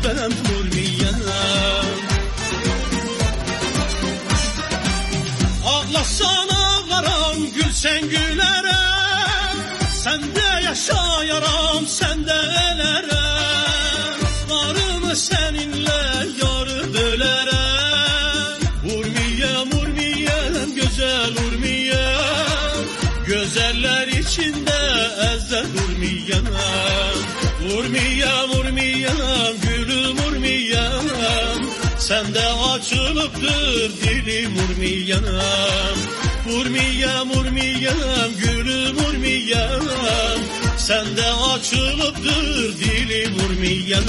ben vurmayan. Ağlasan ağlaram, gülsen gülerem. Sende yaşayaram, sende elerem. Varımı seninle yarı bölerem. Vurmayam, vurmayam, güzel vurmayam. Güzeller içinde ezde vurmayam. Vurmayam, vurmayam, gülüm vurmayam. Sende açılıptır dilim vurmayam. Vurmayam, vurmayam, gülüm vurmayam. Sende açılıptır dilim vurmayam.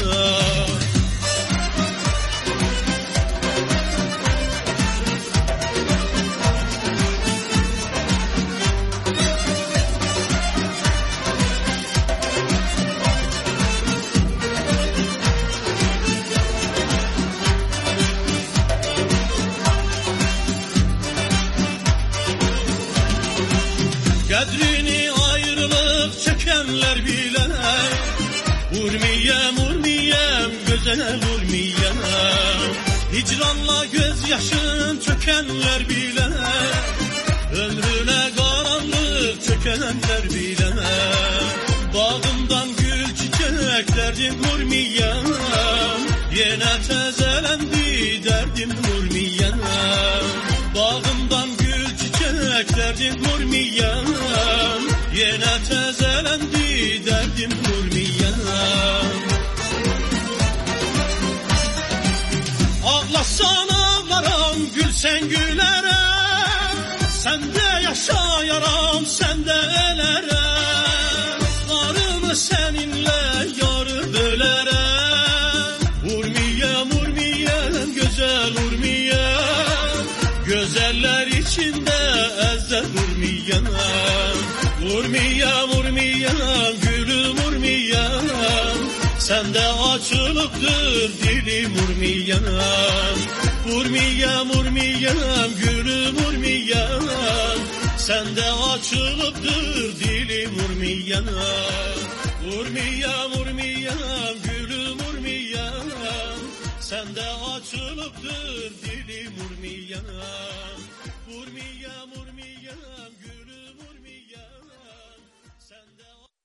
Kadrini ayrılıp çekenler bile. Vurmayam, vurmayam, güzel vurmayam. Hicranla gözyaşın çökenler bile. Ömrüne karanlık çökenler bile. Bağımdan gül çiçek derdim vurmayam. Yine tezelendi derdim vurmayam. Bağımdan gül çiçek derdim vurmayam. Yine tezelendi derdim vurmayam. Ağlasan ağlaram, gülsen gülerem. Sende yaşayaram, sende elerem. Varımı seninle yarı bölerem. Vurmayam, vurmayam, güzel vurmayam. Güzeller içinde ezde vurmayam. Vurmayam, vurmayam, gülüm vurmayam. Sende açılıptır dilim vurmayam. Vurmayam, vurmayam, gülüm vurmayam. Sende açılıptır dilim vurmayam. Vurmayam, vurmayam, gülüm vurmayam. Sende açılıptır dilim vurmayam. Vurmayam, vurmayam, gülüm vurmayam. Sende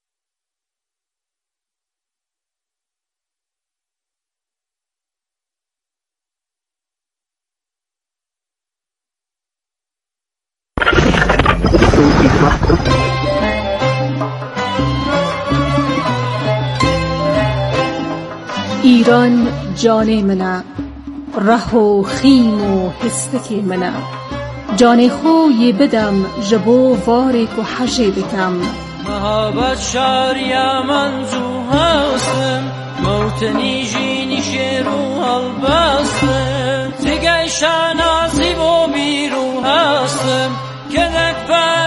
ایران جان منه، ره و خیم و هستکی منه. جان خوی بدم جبو وارک و حجی بکم. محبت شاریا منزو هستم، موتنی جینی شیرو هلبستم. تگه شنازی و بیرو هستم، کدک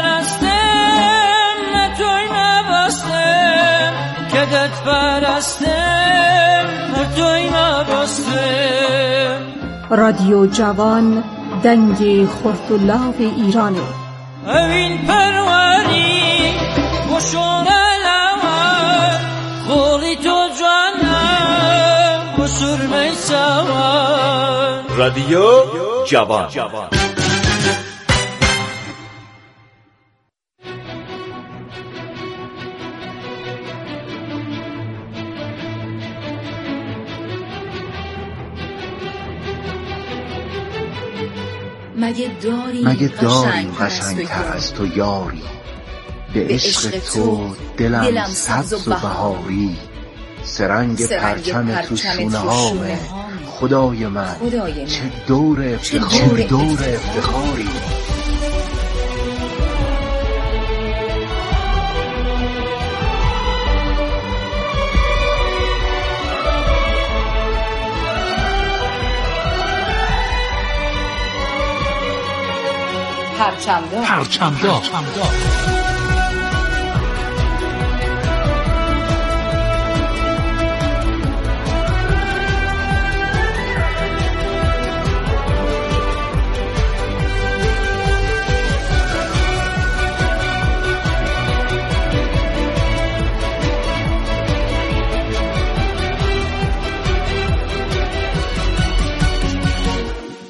پرستم نتوی نبستم. کدک پرستم نتوی نبستم. رادیو جوان دنگ خرطلاو ایرانه. اوین پروری و شورلوان خوری تو جانم و سرمی سوان. رادیو جوان. مگه داری قشنگتر از تو یاری؟ به عشق تو دلم سبز و بهاری. سرنگ پرچم تو شونه هامه خدای من، چه دور افتخاری. پرچمدار.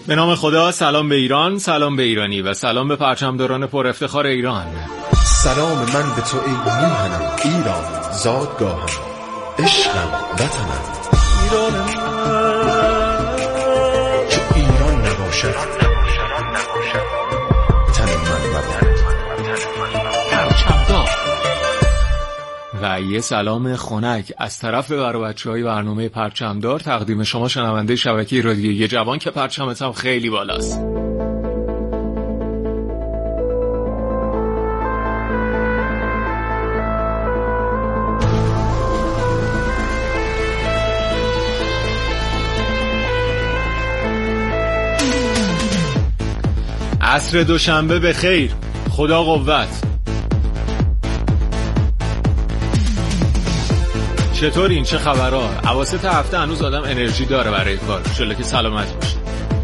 به نام خدا. سلام به ایران، سلام به ایرانی و سلام به پرچمداران پر افتخار ایران. سلام من به تو ای میهنم ایران، زادگاهم، عشقم، وطنم. ایران من که ایران نباشد تن من نبود. پرچمدار. و یه سلام خنک از طرف بچه‌های برنامه پرچمدار تقدیم شما شنونده شبکه رادیویی جوان که پرچمت هم خیلی بالاست. عصر دوشنبه به خیر، خدا قوت. چطورین؟ چه خبرها؟ اواسط هفته هنوز آدم انرژی داره برای کار. انشالله که سلامت باشید.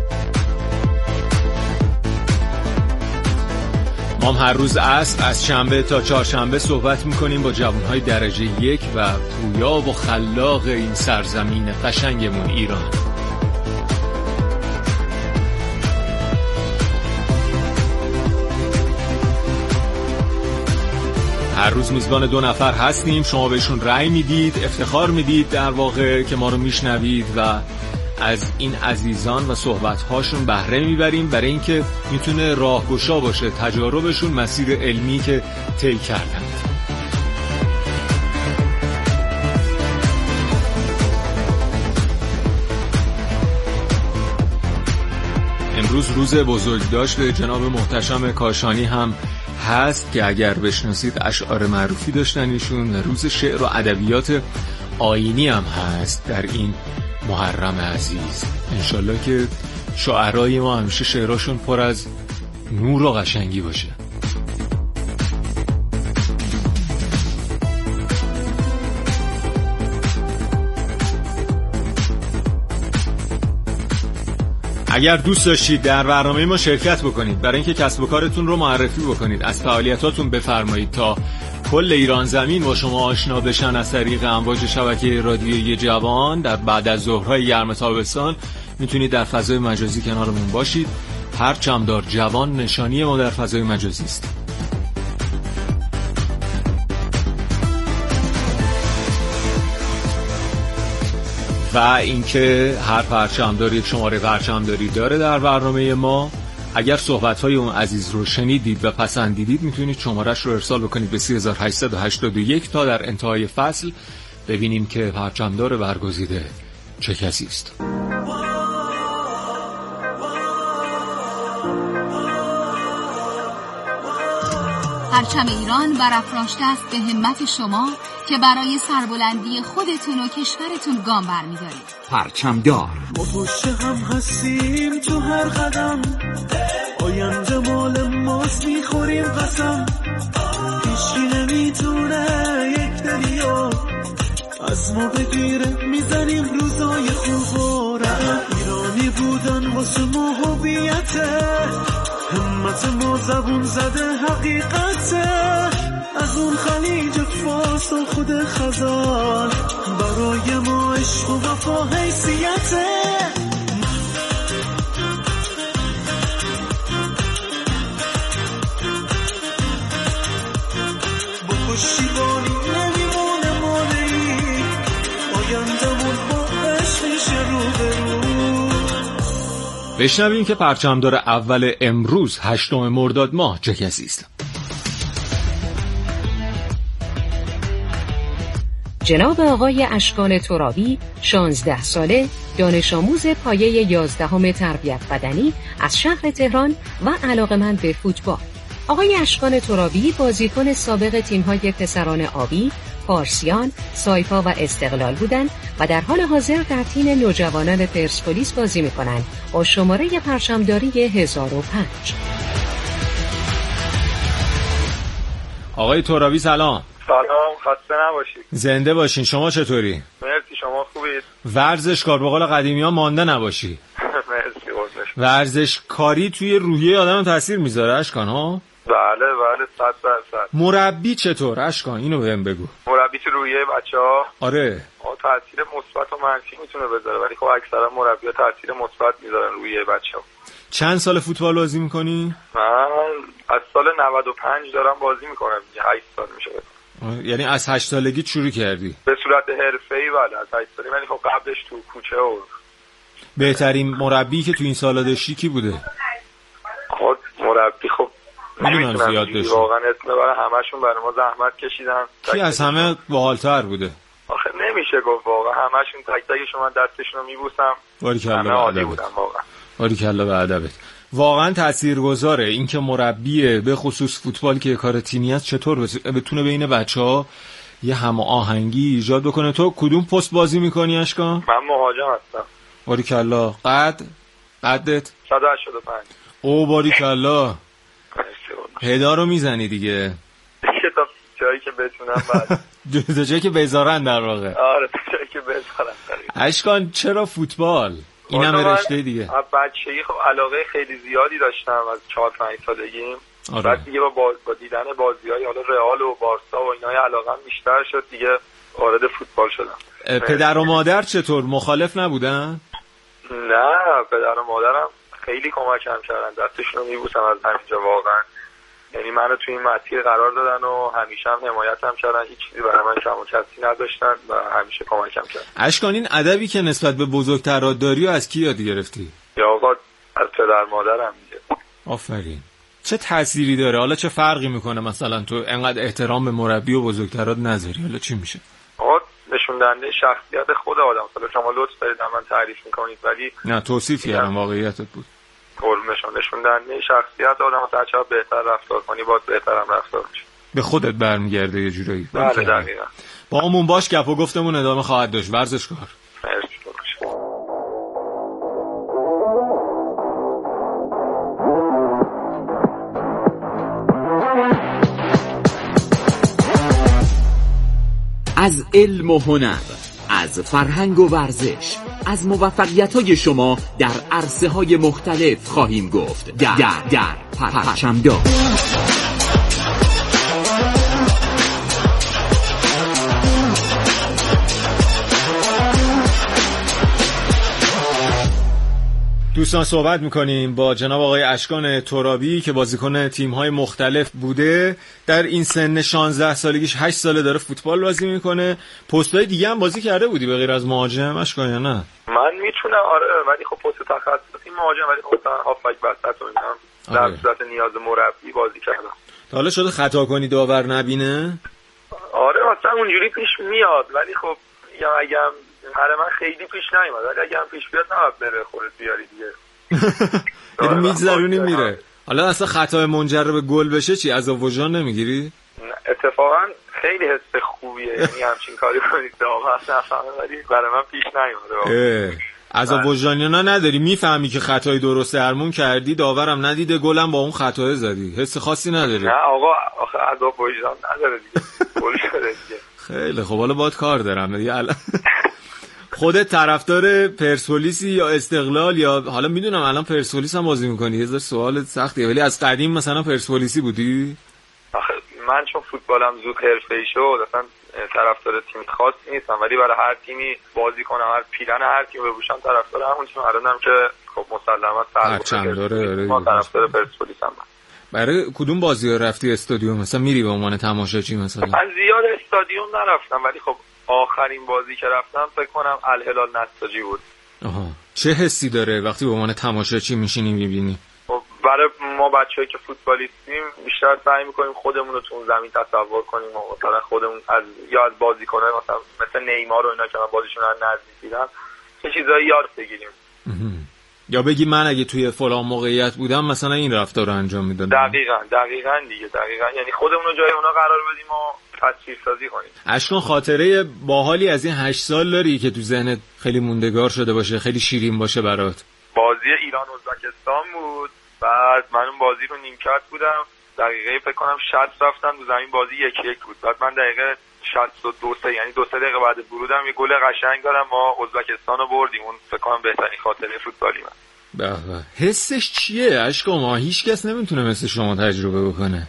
ما هر روز عصر از شنبه تا چهارشنبه صحبت میکنیم با جوانهای درجه 1 و پویا و خلاق این سرزمین قشنگمون ایران. هر روز میزبان 2 نفر هستیم، شما بهشون رأی میدید، افتخار میدید در واقع که ما رو میشنوید و از این عزیزان و صحبت‌هاشون بهره میبریم برای اینکه میتونه راهگشا باشه تجاربشون، مسیر علمی که طی کردند. امروز روز بزرگداشت جناب محتشم کاشانی هم هست که اگر بشناسید اشعار معروفی داشتن ایشون. روز شعر و ادبیات آیینی هم هست در این محرم عزیز. انشالله که شاعرای ما همیشه شعراشون پر از نور و قشنگی باشه. اگر دوست داشتید در برنامه ما شرکت بکنید، برای اینکه کسب و کارتون رو معرفی بکنید، از فعالیتاتون بفرمایید تا کل ایران زمین با شما آشنا بشن از طریق امواج شبکه رادیویی جوان، در بعد از ظهرهای گرم تابستان میتونید در فضای مجازی کنارمون باشید. پرچمدار جوان نشانی ما در فضای مجازی است. و اینکه هر پرچمدار یک شماره پرچمداری داره در برنامه ما. اگر صحبت‌های اون عزیز رو شنیدید و پسندیدید میتونید شمارش رو ارسال بکنید به 3881 تا در انتهای فصل ببینیم که پرچمدار برگزیده چه کسی است. پرچم ایران برافراشته است به همت شما که برای سربلندی خودتون و کشورتون گام برمی‌دارید. پرچمدار. ما پشت هم هستیم تو هر قدم، آینده مال ماست میخوریم قسم. هیچی نمیتونه یک دریا از ما بگیره، میزنیم روزای خوب و رقم. ایرانی بودن واسه ما هویته، همت ما زبون زده حقیقته. از اون خلیج فارس و خود خزان برای ما عشق و وفا حیثیته. با پشتیبانی نمیمونه مالی، آیندمون با عشق میشه رو به رو. بشنویم که پرچمدار اول امروز 8 مرداد ماه چه کسی است. جناب آقای اشکان ترابی، 16 ساله، دانش آموز پایه 11 تربیت بدنی از شهر تهران و علاقه‌مند به فوتبال. آقای اشکان ترابی بازیکن سابق تیم‌های پسران آبی، پارسیان، سایپا و استقلال بودند و در حال حاضر در تیم نوجوانان پرسپولیس بازی می‌کنند با شماره پرچمداری 1005. آقای ترابی سلام. سلام، خسته نباشید. زنده باشین. شما چطوری؟ مرسی، شما خوبید؟ ورزشکار به قول قدیمی‌ها مانده نباشی. مرسی قربونش. ورزشکاری توی روحیه آدم تاثیر میذاره اشکان ها؟ بله 100%. مربی چطور اشکان؟ اینو بهم بگو. مربی تو روحیه بچه‌ها؟ آره. تاثیر مثبت مثبت و منفی میتونه بذاره، ولی خب اکثرا مربی‌ها تاثیر مثبت میذارن روی بچه‌ها. چند سال فوتبال بازی میکنی؟ من از سال 95 دارم بازی میکنم، 8 سال میشه. یعنی از 8 سالگی شروع کردی؟ به صورت حرفه‌ای بله، از 8 سالگی، ولی خب قبلش تو کوچه و. بهترین مربی که تو این سالا داشتی کی بوده؟ خب مربی خب نمیدونم زیاد داشتی. واقعا اسم برای همشون برای ما زحمت کشیدن. کی از همه باحال‌تر بوده؟ آخه نمیشه گفت واقعا همشون تک تکشون من دستشون رو میبوسم. همه عالی بودن واقعا. باریکلا به ادبت. واقعا تاثیرگذاره این که مربی به خصوص فوتبال که کار تیمی است چطور بتونه بین بچه‌ها یه هماهنگی ایجاد بکنه. تو کدوم پست بازی می‌کنی اشکان؟ من مهاجم هستم. باریکلا. قدت 185. او باریکلا. هدا رو میزنی دیگه. تا جایی که بتونم بعد. دو جایی که بذارن در واقع. آره جایی که بذارن. اشکان چرا فوتبال؟ اینم رشته دیگه. از بچگی خب علاقه خیلی زیادی داشتم از 4-5 سالگی. آره. بعد دیگه با دیدن بازی‌های حالا رئال و بارسا و اینا علاقه‌ام بیشتر شد دیگه، وارد فوتبال شدم. پدر و مادر چطور مخالف نبودن؟ نه پدر و مادرم خیلی کمکم کردن، دستشون رو میبوسم از همینجا واقعا. یعنی منو توی این مسیر قرار دادن و همیشه هم حمایتم کردن، هیچ چیزی برای من کم و کسی نداشتن و همیشه کمکم کردن. اشکان این ادبی که نسبت به بزرگترات داری و از کی یاد گرفتی؟ یا آقا از پدر مادرم دیگه. آفرین. چه تأثیری داره؟ حالا چه فرقی میکنه مثلا تو انقدر احترام به مربی و بزرگترات نذاری؟ حالا چی میشه؟ آقا نشون دهنده شخصیت خود آدم. مثلا شما لطف دارید من تعریف میکنید ولی نه توصیف کردم واقعیتت بود. قربونشون نشون دهنده شخصیت آدم. مثلا چرا بهتر رفتار کنی باید بهترم رفتار کنی. به خودت برمیگرده یه جورایی. بله دقیقاً. با همون باش گپ و گفتمون ادامه خواهد داشت. ورزشکار. مرسی. از علم و هنر، از فرهنگ و ورزش، از موفقیت‌های شما در عرصه‌های مختلف خواهیم گفت در پرچمدار. دوستان صحبت میکنیم با جناب آقای اشکان ترابی که بازیکن تیم‌های مختلف بوده. در این سن 16 سالگیش 8 ساله داره فوتبال بازی میکنه. پست‌های دیگه هم بازی کرده بودی به غیر از مهاجم اشکان یا نه؟ من میتونم آره، ولی خب پست تخصصی مهاجم، ولی خب هافبک وسط و اینا در صورت نیاز مربی بازی کردم. تا حالا شده خطا کنی داور نبینه؟ آره مثلا اونجوری پیش میاد، ولی خب اگه هر من خیلی پیش نمیاد، ولی اگه هم پیش بیاد نباید بره خودت بیاری دیگه. یعنی میگذرونی میره. حالا اصلا خطای منجر به گل بشه چی عذاب وجدان نمیگیری؟ اتفاقا خیلی حس خوبیه، یعنی همچین کاری کنید داور نفهمه، ولی برای من پیش نمیاد. عذاب وجدانی نداری؟ میفهمی که خطای درست درمون کردی، داورم ندیده، گلم با اون خطا زدی، حس خاصی نداری؟ نه آقا آخه عذاب وجدان نداره دیگه، گل شده دیگه. خیلی خب حالا باید کار دارم دیگه. الان خودت طرفدار پرسپولیسی یا استقلال یا حالا میدونم الان پرسپولیس هم بازی میکنی، یه ذره سوال سختیه، ولی از قدیم مثلا پرسپولیسی بودی؟ آخه من چون فوتبالم زود حرفه‌ای شد اصلا طرفدار تیم خاصی نیستم، ولی برای هر تیمی بازی کنم، هر پیرن هر تیم بپوشم طرفدار همون تیم. الانم که خب مسلما ما طرفدار پرسپولیسم. برای کدوم بازی‌ها رفتی استادیوم؟ مثلا میری به عنوان تماشاچی مثلا؟ من زیاد استادیوم نرفتم، ولی خب آخرین بازی که رفتم فکر کنم الهلال نساجی بود. آها. چه حسی داره وقتی به عنوان تماشاچی میشینی میبینی؟ خب برای ما بچه‌ای که فوتبالیستیم بیشتر سعی می‌کنیم خودمون رو تو اون زمین تصور کنیم و مثلا خودمون از بازیکن‌ها مثل نیمار و اینا که من بازیشون رو نزدیک دیدم چه چیزایی یاد بگیریم. یا بگی من اگه توی فلان موقعیت بودم مثلا این رفتار رو انجام میدادم. دقیقاً یعنی خودمون رو جای اونا قرار بدیم و تصویرسازی کنیم. اشکان خاطره باحالی از این 8 سال داری که تو ذهنت خیلی موندگار شده باشه، خیلی شیرین باشه برات؟ بازی ایران ازبکستان بود. بعد من اون بازی رو نیمکت بودم، دقیقه فکر کنم 60 رفتم تو زمین، بازی 1-1 بود. بعد من دقیقه 62 یعنی 2 دقیقه بعد ورودم یه گل قشنگ دادم، ما ازبکستان رو بردیم. اون فکر کنم بهترین خاطره فوتبالی من. به حسش چیه اشکان؟ ما هیچ کس نمیتونه مثل شما تجربه بکنه.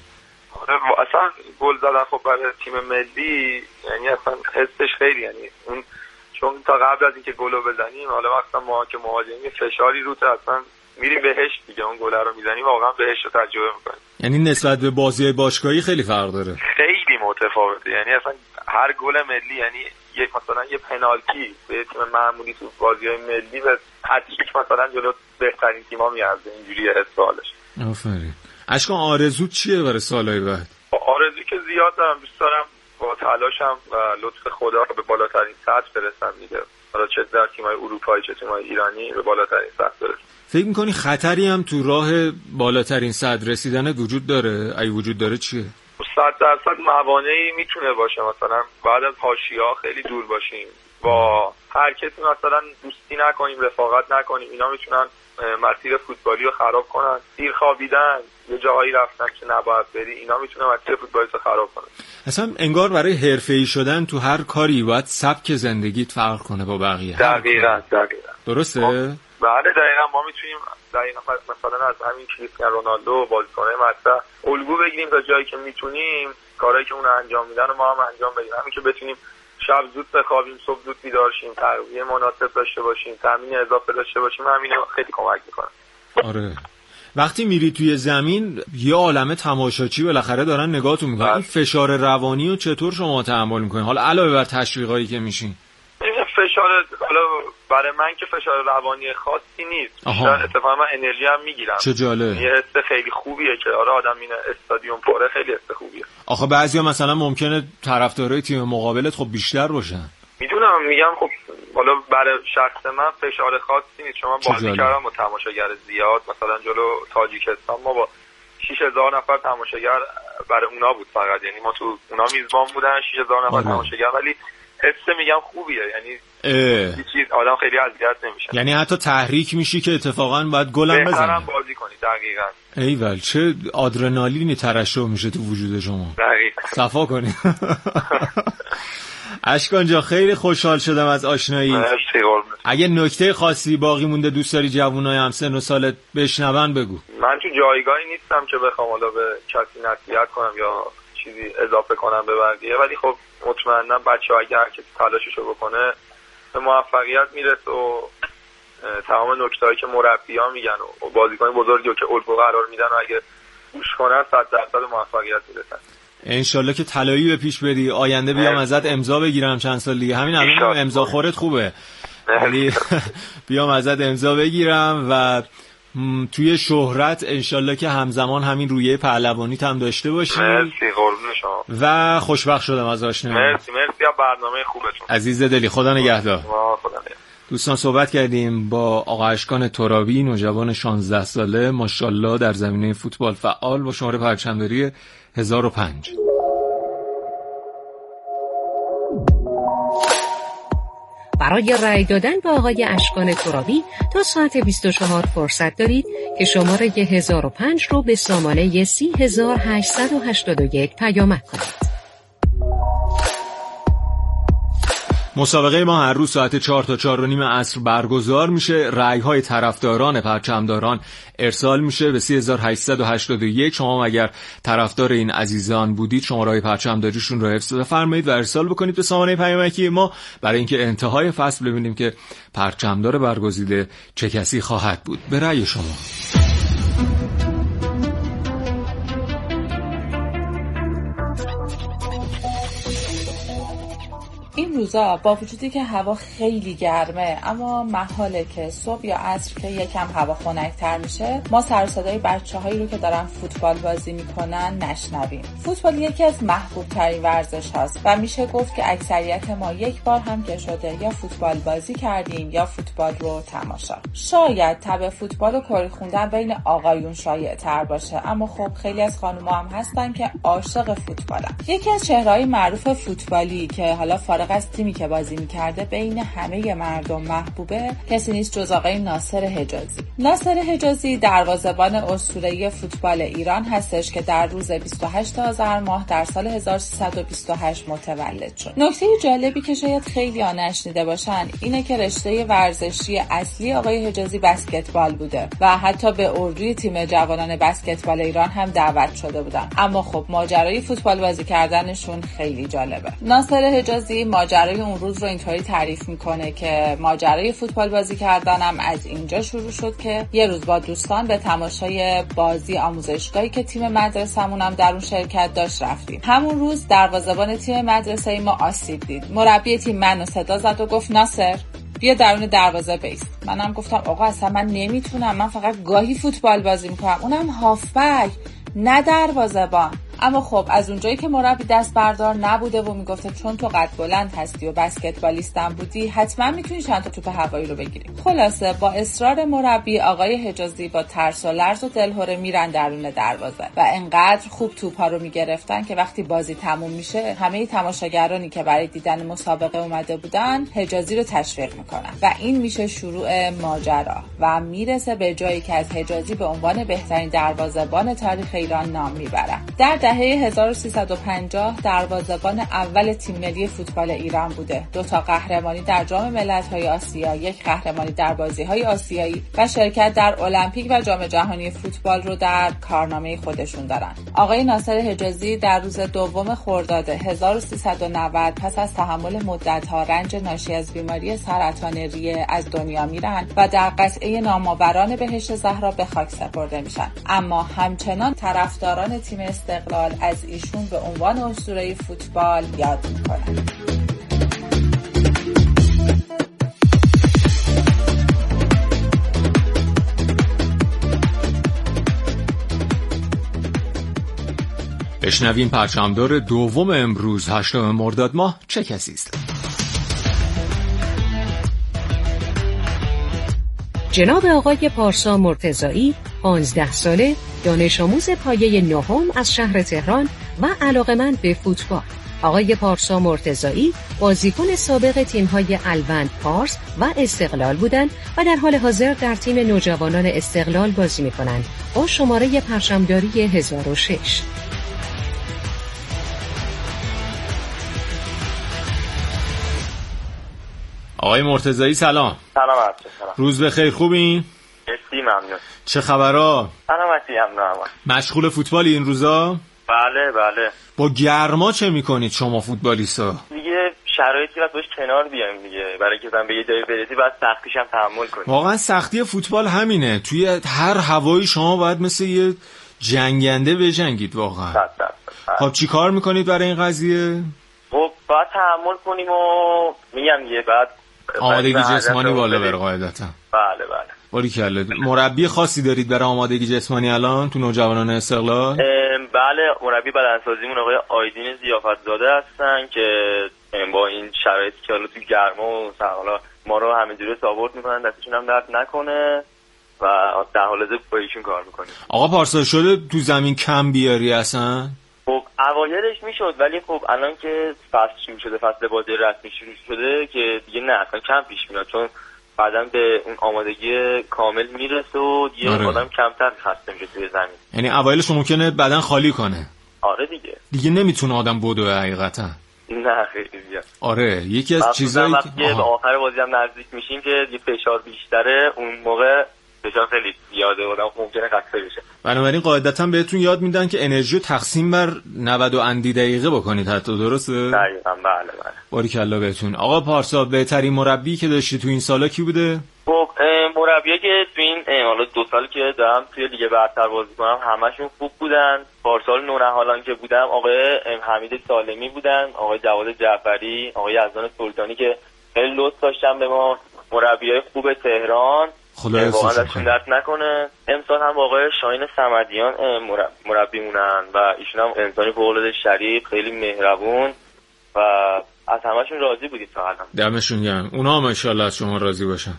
اصلا گل زدن خب برای تیم ملی یعنی اصلا حسش خیلی، یعنی اون چون تا قبل از اینکه گل بزنیم، حالا مثلا ما که مهاجمی فشاری روت اصلا میری بهشت دیگه، اون گل رو میزنی واقعا بهشت رو تجربه میکنی. یعنی نسبت به بازی باشگاهی خیلی فرق داره. خیلی متفاوته. یعنی اصلا هر گل ملی، یعنی یک مثلا یه پنالتی به تیم معمولی تو بازی‌های ملی به هتریک مثلا جلو بهترین تیم‌ها میارزه. اینجوریه حسابش. آفرین. اشکان آرزو چیه برای سالهای بعد؟ آرزویی که زیاد دارم، دوست دارم با تلاشم و لطف خدا به بالاترین سطح برسم دیگه. حالا چه در تیم‌های اروپایی چه تیم‌های ایرانی به بالاترین سطح برسم. فکر می‌کنی خطری هم تو راه بالاترین سطح رسیدن وجود داره؟ اگه وجود داره چیه؟ 100% موانعی میتونه باشه. مثلا بعد از حاشیه‌ها خیلی دور باشیم، با هر کسی مثلا دوستی نکنیم، رفاقت نکنیم، اینا میتونن مسیر فوتبالی رو خراب کنن. دیر خوابیدن، یه جاهایی رفتن که نباید بری، اینا میتونه مسیر فوتبالی رو خراب کنه. اصلا انگار برای حرفه‌ای شدن تو هر کاری باید سبک زندگیت فرق کنه با بقیه. دقیقاً. درسته؟ بله دقیقاً. ما میتونیم دقیقاً مثلا از همین کریستیانو رونالدو بازیکن‌های مطرح الگو بگیریم تا جایی که میتونیم، کارهایی که اون انجام میدن و ما هم انجام بدیم. همین که بتونیم شب زود بخوابیم، صبح زود بیدار شیم، تغذیه مناسب داشته باشیم، تامین اضافه داشته باشیم، همین خیلی کمک میکنه. آره. وقتی میری توی زمین یه عالمه تماشاچی بالاخره دارن نگاهتون میکنن. این فشار روانی رو چطور شما تحمل میکنین؟ حالا علاوه بر تشویقایی که میشین. فشار، حالا برای من که فشار روانی خاصی نیست. اتفاقا من انرژی هم میگیرم. چه جالب. یه حس خیلی خوبیه که آره آدم این استادیوم پره، خیلی حس خوبیه. آخه بعضیا مثلا ممکنه طرفدارای تیم مقابلت خب بیشتر باشن. میدونم، میگم خب حالا برای شخص من فشار خاصی نیست. چون من بازی کردم با تماشاگر زیاد، مثلا جلو تاجیکستان ما با 6000 نفر تماشاگر برای اونا بود فقط. یعنی ما تو اونا میزبان بودن 6000 نفر تماشاگر، ولی حس میگم خوبیه. یعنی چیز آدم خیلی اذیت نمیشه. یعنی حتی تحریک میشی که اتفاقا باید گلم بزنی. بهترم بازی کنی. دقیقاً. ایول چه آدرنالینی ترشح میشه تو وجود شما. دقیقاً. صفا کنی. اشکان جان خیلی خوشحال شدم از آشنایی. اگه نکته خاصی باقی مونده دوست داری جوانای همسن و سالت بشنون بگو. من تو جایگاهی نیستم که بخوام حالا به کسی نصیحت کنم یا چیزی اضافه کنم به بقیه، ولی خب مطمئنم بچه‌ها اگه هر کسی تلاششو بکنه به موفقیت میرسه و تمام نکتهایی که مربیان میگن و بازیکن بزرگی که الگو قرار میدن و اگه گوش کنن 100% موفقیت میرسن. انشالله که طلایی به پیش بری. آینده بیام ازت امضا بگیرم چند سال دیگه. همین الان امضا خورت خوبه، ولی بیام ازت امضا بگیرم و توی شهرت انشالله که همزمان همین رویه پهلوانیت هم داشته باشی. مرسی قربون شما و خوشبخت شدم از آشنایی. مرسی از برنامه خوبتون. عزیز دلی خدا نگهدار. دوستان صحبت کردیم با آقا اشکان ترابی، نوجوان 16 ساله ماشاءالله در زمینه فوتبال فعال با شماره پرچمداری 1005. برای رأی دادن به آقای اشکان ترابی تا ساعت 24 فرصت دارید که شماره 1005 رو به سامانه 30881 پیامک کنید. مسابقه ما هر روز ساعت 4 تا 4 و نیم عصر برگزار میشه. رأی‌های طرفداران پرچمداران ارسال میشه به 3881. شما اگر طرفدار این عزیزان بودید شماره‌های پرچمداریشون رو حفظ بفرمایید و ارسال بکنید به سامانه پیامکی ما برای اینکه انتهای فصل ببینیم که پرچمدار برگزیده چه کسی خواهد بود. به رأی شما. این روزا با وجودی که هوا خیلی گرمه اما محاله که صبح یا عصر که یکم هوا خنک‌تر میشه ما سر و صدای بچه‌هایی رو که دارن فوتبال بازی میکنن نشنویم. فوتبال یکی از محبوب ترین ورزش هاست و میشه گفت که اکثریت ما یک بار هم که شده یا فوتبال بازی کردیم یا فوتبال رو تماشا. شاید تب فوتبال و کری خوندن بین آقایون شایع تر باشه، اما خب خیلی از خانوما هم هستن که عاشق فوتبالن. یکی از چهره‌های معروف فوتبالی که حالا فارغ از تیمی که بازی می‌کرده بین همه مردم محبوبه کسی نیست جز آقای ناصر حجازی. ناصر حجازی دروازه‌بان اسطوره‌ای فوتبال ایران هستش که در روز 28 آذر ماه در سال 1328 متولد شد. نکته جالبی که شاید خیلی نشنیده باشن اینه که رشته ورزشی اصلی آقای حجازی بسکتبال بوده و حتی به اردوی تیم جوانان بسکتبال ایران هم دعوت شده بودن. اما خب ماجرای فوتبال بازی کردنشون خیلی جالبه. ناصر حجازی ماجرای ماجرای اون روز رو اینطوری تعریف میکنه که ماجرای فوتبال بازی کردنم از اینجا شروع شد که یه روز با دوستان به تماشای بازی آموزشگاهی که تیم مدرسه‌مونم در اون شرکت داشت رفتیم. همون روز دروازه‌بان تیم مدرسه ما آسیب دید. مربی تیم منو صدا زد و گفت ناصر بیا درون دروازه بیست. منم گفتم آقا اصلا من نمیتونم، من فقط گاهی فوتبال بازی میکنم، اونم هافبک نه دروازه‌بان. اما خب از اونجایی که مربی دست بردار نبوده و میگفته چون تو قد بلند هستی و بسکتبالیستم بودی حتما میتونی چند تا توپ هوایی رو بگیری. خلاصه با اصرار مربی آقای حجازی با ترس و لرز و دلهره میرن درون دروازه و انقدر خوب توپا رو میگرفتن که وقتی بازی تموم میشه همه تماشاگرانی که برای دیدن مسابقه اومده بودن حجازی رو تشویق میکنن و این میشه شروع ماجرا و میرسه به جایی که از حجازی به عنوان بهترین دروازه‌بان تاریخ ایران نام میبرن. در دهه 1350 دروازه‌بان اول تیم ملی فوتبال ایران بوده. 2 تا قهرمانی در جام ملت‌های آسیا، 1 قهرمانی در بازی‌های آسیایی و شرکت در المپیک و جام جهانی فوتبال رو در کارنامه خودشون دارن. آقای ناصر حجازی در روز 2 خرداد 1390 پس از تحمل مدت‌ها رنج ناشی از بیماری سرطان ریه از دنیا میرن و در قصعه نامآوران بهشت زهرا به خاک سپرده میشن. اما همچنان طرفداران تیم استقلال از ایشون به عنوان اسطوره فوتبال یاد میکنن. بشنویم پرچمدار دوم امروز 8 مرداد ماه چه کسی است؟ جناب آقای پارسا مرتضایی 15 ساله، دانش آموز پایه 9 از شهر تهران و علاقه‌مند به فوتبال. آقای پارسا مرتضایی بازیکن سابق تیم‌های الوند پارس و استقلال بودند و در حال حاضر در تیم نوجوانان استقلال بازی می‌کنند با شماره پرچمداری 1006. آقای مرتضایی سلام. سلام. روز بخیر، خوبین؟ مرسی، ممنون. چه خبرها؟ سلامتی، ممنونم. مشغول فوتبالی این روزا؟ بله. با گرما چه میکنید شما فوتبالیستا؟ دیگه شرایطی باید باش کنار بیایم دیگه، برای که به یه جایی برسی باید سختیش هم تحمل کنیم. واقعا سختی فوتبال همینه، توی هر هوایی شما باید مثل یه جنگنده بجنگید واقعا. خب چی کار میکنید برای این قضیه؟ خب باید تحمل کنیم و میگم یه بعد آمادگی جسمانی بالا بره قاعدتا. بله. باریکلا. مربی خاصی دارید برای آمادگی جسمانی الان تو نوجوانان استقلال؟ بله، مربی بدنسازیمون آقای آیدین ضیافت‌زاده هستن که با این شرایطی که حالا تو گرما و حالا ما رو همینجوری ساپورت میکنن، دستشون هم درد نکنه و در حال حاضر با ایشون کار میکنیم. آقا پارسا شده تو زمین کم بیاری اصلا؟ خب اوایلش میشد، ولی خب الان که فصل شروع شده، فصل بازی رسمی شروع شده که دیگه نه اصلا کم پیش میاد، چون بعدم به اون آمادگی کامل میرسه و دیگه آدم کمتر خسته میشه توی زمین. یعنی اوایلش ممکنه بدن خالی کنه. آره دیگه نمیتونه آدم بدوه حقیقتا. نه خیلی زیاد. آره یکی از چیزایی که به آخر بازی هم نزدیک میشیم که یه فشار بیشتره، اون موقع فشار خیلی زیاده، آدم ممکنه خسته بشه. بنابراین قاعدتا بهتون یاد میدن که انرژی تقسیم بر 90 و اندی دقیقه بکنید حتی، درسته؟ دقیقاً بله. باریکلا بهتون. آقا پارسا بهترین مربی که داشتی تو این سالا کی بوده؟ خب مربیایی که تو این حالا 2 سال که دارم توی لیگ برتر بازی کنم همشون خوب بودن. پارسال نورنهالان که بودم آقای حمید سالمی بودن، آقای جواد جعفری، آقای یزدان سلطانی که خیلی لطف داشتن به ما، مربیای خوب تهران واقعا دستشون درد نکنه. امسال هم آقای شاهین صمدیان مربی مونن و ایشون هم انسانی فوق‌العاده شریف، خیلی مهربون و از همشون راضی بودیم تا الان. دمشون گرم. اونا هم ان شاءالله از شما راضی باشن.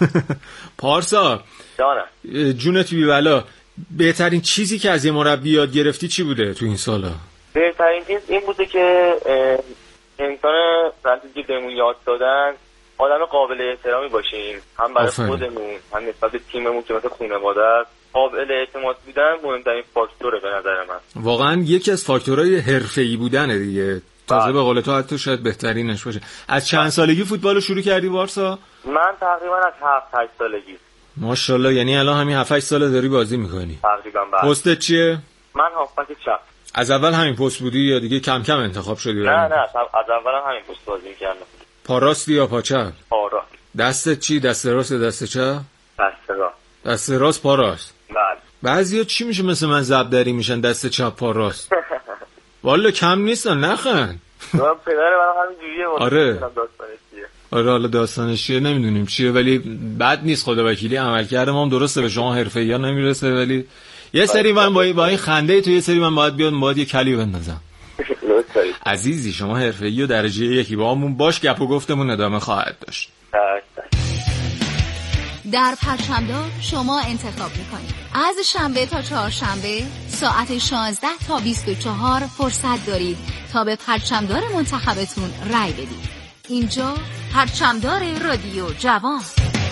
پارسا جونت بی بلا، بهترین چیزی که از یه مربی یاد گرفتی چی بوده تو این سالا؟ بهترین چیز این بوده که انسان وقتی که بهمون یاد دادن آدم قابل احترامی باشیم، هم برای خودمون هم نسبت به تیممون که مثل خانواده است. قابل اعتماد بودن مهمترین فاکتوره به نظر من. واقعا یکی از فاکتورهای حرفه‌ای بودنه دیگه. تازه به قول تو حتی شاید بهترینش باشه. از چند سالگی فوتبال رو شروع کردی پارسا؟ من تقریبا از 7-8 سالگی. ماشاءالله، یعنی الان همین 7-8 ساله داری بازی میکنی؟ تقریبا. پستت چیه؟ من هافبک چپ. از اول همین پست بودی یا دیگه کم کم انتخاب شدی؟ نه از اول هم همین پست بازی می‌کردم. پا راستی یا پا چپ؟ پا راست. دستت چی؟ دست راست یا دست چپ؟ دست راست. دست راست پا راست. بله. بعضیا چی میشه مثل من زبدری میشن دست چپ پا راست؟ والا کم نیستن نخند. من پدر من همینجوریه. آره. آره حالا داستانش چیه نمیدونیم چیه ولی بد نیست خدا وکیلی عملکرد ما هم درسته به شما حرفه‌ای‌ها نمیرسه ولی یه سری من با این خنده تو یه سری من باید یه کلی بندازم. عزیزی شما حرفه‌ای و درجه یکی با همون باش گپ و گفتمون ادامه خواهد داشت. در پرچمدار شما انتخاب میکنید از شنبه تا چهارشنبه ساعت 16 تا 24 فرصت دارید تا به پرچمدار منتخبتون رای بدید. اینجا پرچمدار رادیو جوان.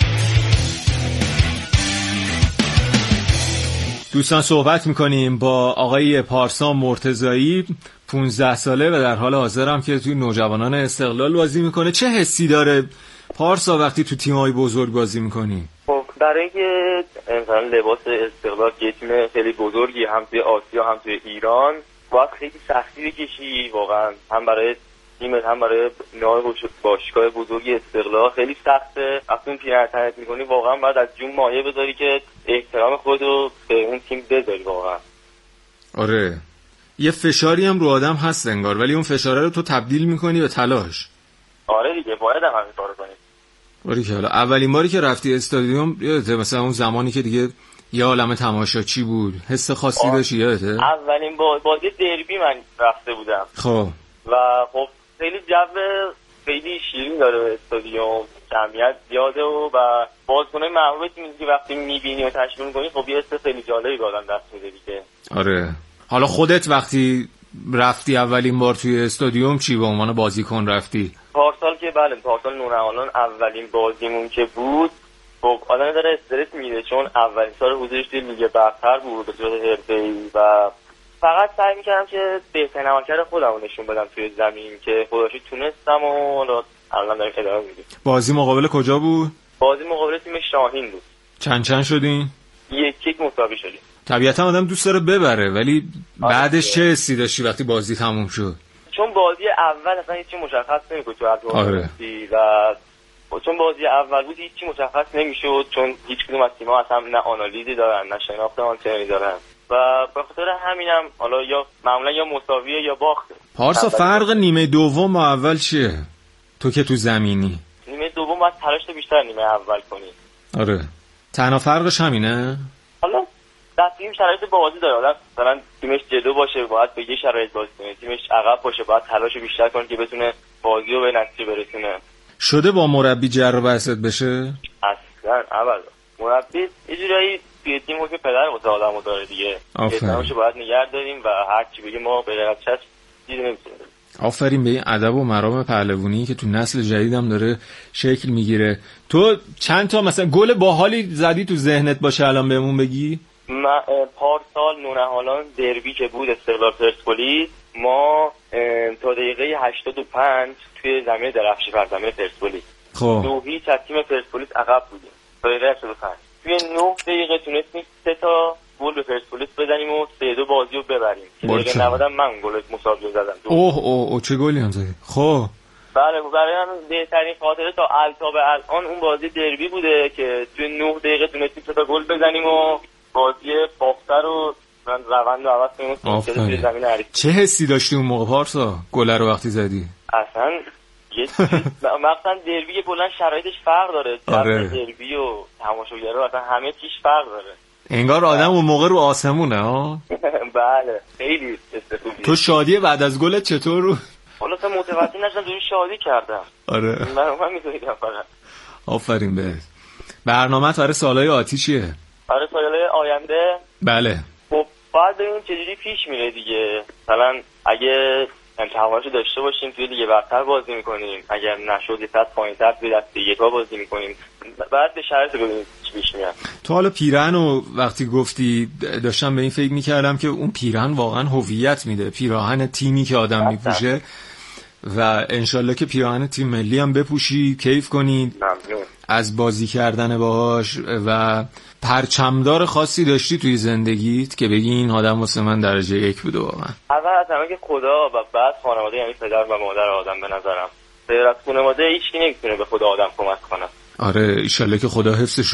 دوستان صحبت میکنیم با آقای پارسا مرتضایی 15 ساله و در حال حاضر هم که توی نوجوانان استقلال بازی میکنه. چه حسی داره پارسا وقتی تو تیم‌های بزرگ بازی میکنی؟ خب برای اینکه مثلا لباس استقلال یه تیم خیلی بزرگی هم توی آسیا هم توی ایران باید خیلی سختی بکشی واقعا، هم برای تیمت هم برای نام باشگاه بزرگی استقلال خیلی سخته. وقتی اون پیرهن تنت میکنی واقعا باید از جون مایه بذاری که احترام خودتو به اون تیم بذاری واقعا. آره یه فشاری هم رو آدم هست انگار ولی اون فشاره رو تو تبدیل میکنی به تلاش. آره دیگه باید هم همین کارو کنی. آره که حالا اولین باری که رفتی استادیوم یادته مثلا اون زمانی که دیگه یه عالمه تماشاچی بود حس خاصی داشتی یادته؟ اولین بازی دربی من رفته بودم. خب و خب خیلی جو خیلی شیرین داره استادیوم، جمعیت زیاده و بازیکن‌های محبوب تیمی که وقتی می‌بینی و تشویق می‌کنی خب یه حس خیلی جالبی به آدم دست میده دیگه. آره حالا خودت وقتی رفتی اولین بار توی استادیوم چی به عنوان بازیکن رفتی؟ پارسال که بله پارسال نونهالان اولین بازیمون که بود خب آدم داره استرس میده چون اولین سال حضورش توی لیگ برتر بود به صورت حرفه‌ای و فقط سعی می‌کردم که بهترین عملکرد خودم رو نشون بدم توی زمین که خداشی تونستم و الان داریم ادامه میدیم. بازی مقابل کجا بود؟ بازی مقابل تیم شاهین بود. چند شدین؟ 1-1 مساوی شدیم. طبیعتا آدم دوست داره ببره ولی بعدش چه حسی داشتی وقتی بازی تموم شد؟ چون بازی اول اصلا هیچی مشخص نمی‌شد تو آره. و چون بازی اول بود هیچی مشخص نمی‌شد چون هیچ کدوم از تیم‌ها اصلا نه آنالیزی دارن نه شناخت آنتنی دارن و به خاطر همینم حالا یا معمولا یا مساویه یا باخته. پارسا فرق نیمه دوم با اول چیه؟ تو که تو زمینی نیمه دوم باید تلاش بیشتر نیمه اول کنی. آره تنها فرقش همینه؟ حالا در تیم شرایط بازی داره مثلا تیمش جلو باشه باید به یه شرایط بازی کنه، تیمش عقب باشه باید تلاش بیشتر کنه که بتونه بازی رو به نتیجه برسونه. شده با مربی جر و بحثت بشه؟ اصلا ابدا. مربی یه جورایی توی تیم که پدر واسه آدمو داره دیگه. احترامش باید نگه داریم و هر چی بگه ما به دقت چش چیزی نمی‌تونیم. آفرین به این ادب و مرام پهلوانی که تو نسل جدیدم داره شکل میگیره. تو چند تا مثلا گل باحالی زدی تو ذهنت باشه الان بهمون بگی؟ من پارسال نونهالان دربی که بود استقلال پرسپولیس ما تا دقیقه 85 توی زمین درفشیفر زمین پرسپولیس خب 2-0 از تیم پرسپولیس عقب بودیم تا دقیقه 85 توی 9 دقیقه تونستیم 3 تا گل به پرسپولیس بزنیم و 3-2 بازی رو ببریم. دقیقه 90 من گل مساوی زدم. اوه چه گلی هم زدی. خب بله برای من بهترین خاطره تا الان اون بازی دربی بوده که توی 9 دقیقه تونستیم 3 تا گل بزنیم و بازی باخته رو من روند رو عوض کنیم زمین حریف. چه حسی داشتی اون موقع پارسا گل رو وقتی زدی؟ اصلا مثلا دربی کلا شرایطش فرق داره. آره. دربی و تماشاگرها اصلا همه چیش فرق داره. انگار آدم اون موقع رو آسمونه ها. بله خیلی استفاده. تو شادی بعد از گلت چطور رو؟ حالا تا متوجه نشدم داری شادی کردم. آره من می‌دونم فقط. آفرین بهت. برنامه‌ت برای سالهای آتی چیه؟ برای سالهای آینده؟ بله. خب باید ببینیم چجوری پیش میره دیگه. مثلا اگه امتحاناتو داشته باشیم توی لیگ برتر بازی میکنیم، اگر نشد یه سطح پایین‌تر توی دسته یکا بازی میکنیم. بعد به شرایط ببینیم چی پیش میاد. تو حالا پیرهنو وقتی گفتی داشتم به این فکر میکردم که اون پیرهن واقعا هویت میده، پیراهن تیمی که آدم میپوشه و انشالله که پیراهن تیم ملی هم بپوشی کیف کنید. ممنون. از بازی کردن باهاش و پرچمدار خاصی داشتی توی زندگیت که بگی این آدم واسه من درجه 1 بوده واقعا؟ اول از همه که خدا و بعد خانواده، یعنی پدر و مادر آدم به نظرم. غیر از خانواده هیچکی نمیتونه به خود آدم کمک کنه. آره ایشالله که خدا حفظش